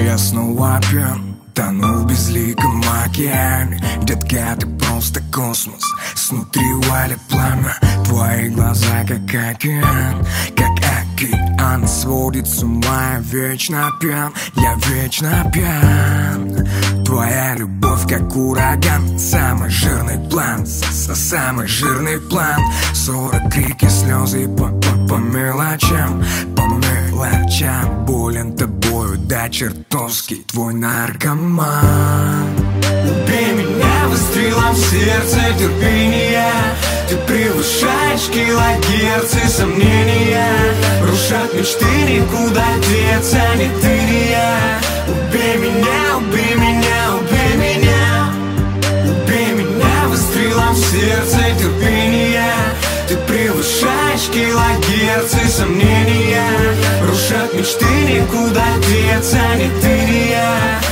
Я снова пьян, тону в безликом океане. Детка, ты просто космос, снутри валит пламя. Твои глаза как океан, как океан. Сводит с ума, я вечно пьян, я вечно пьян. Твоя любовь как ураган, самый жирный план, самый жирный план. 40 крики, слезы по мелочам, по мелочам. Болен тобою, да чертовски твой наркоман. Убей меня выстрелом в сердце терпения. Ты превышаешь килогерцы сомнения. Рушат мечты, никуда деться, ни ты, ни я. Убей меня, убей меня, убей меня. Убей меня выстрелом в сердце терпения. Ты превышаешь килогерцы сомнения. Рушат мечты, никуда деться, ни ты, ни я.